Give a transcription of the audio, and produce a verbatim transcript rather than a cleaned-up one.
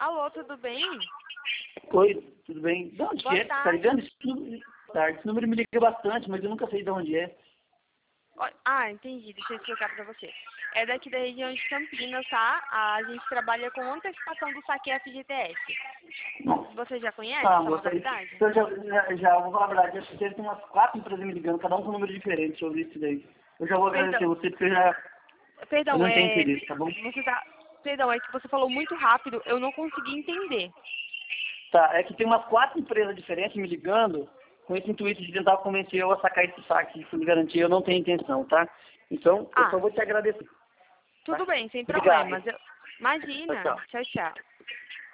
Alô, tudo bem? Oi, tudo bem? De onde Boa que é? Tá tarde. ligando? Esse número, tá, esse número me liga bastante, mas eu nunca sei de onde é. Ó, Ah, entendi. Deixa eu explicar pra você. É daqui da região de Campinas, tá? A gente trabalha com antecipação do saque F G T S. Você já conhece Tá, essa moça, modalidade? eu já, já, já vou falar a verdade, acho que tem umas quatro empresas me ligando, cada um com um número diferente sobre isso daí. Eu já vou agradecer Perdão, você, porque eu já eu perdão, não tenho é... interesse, tá bom? Você tá... Perdão, é que você falou muito rápido, eu não consegui entender. Tá, é que tem umas quatro empresas diferentes me ligando, com esse intuito de tentar convencer eu a sacar esse saque, de garantia, eu não tenho intenção, tá? Então, eu só Ah, vou te agradecer, tudo tá? bem, sem Obrigado. problemas. Eu... Tchau, Imagina. tchau. Tchau, tchau.